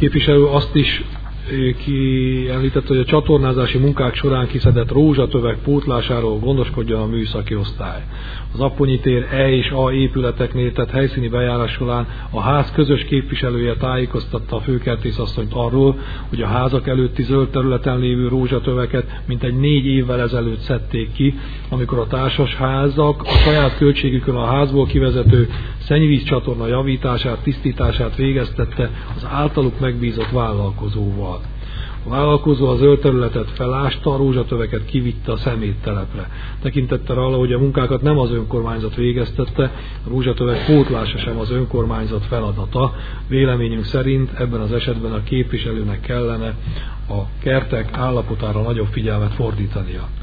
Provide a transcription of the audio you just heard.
Képviselő azt is kiemlített, hogy a csatornázási munkák során kiszedett rózsatövek pótlásáról gondoskodjon a műszaki osztály. Az Apponyi tér E és A épületeknél tett helyszíni bejárás során a ház közös képviselője tájékoztatta a főkertészasszonyt arról, hogy a házak előtti zöld területen lévő rózsatöveket mintegy 4 évvel ezelőtt szedték ki, amikor a társasházak a saját költségükön a házból kivezető szennyvízcsatorna javítását, tisztítását végeztette az általuk megbízott vállalkozóval. A vállalkozó a zöld területet felásta, a rózsatöveket kivitte a szeméttelepre. Tekintettel arra, hogy a munkákat nem az önkormányzat végeztette, a rózsatövek pótlása sem az önkormányzat feladata. Véleményünk szerint ebben az esetben a képviselőnek kellene a kertek állapotára nagyobb figyelmet fordítania.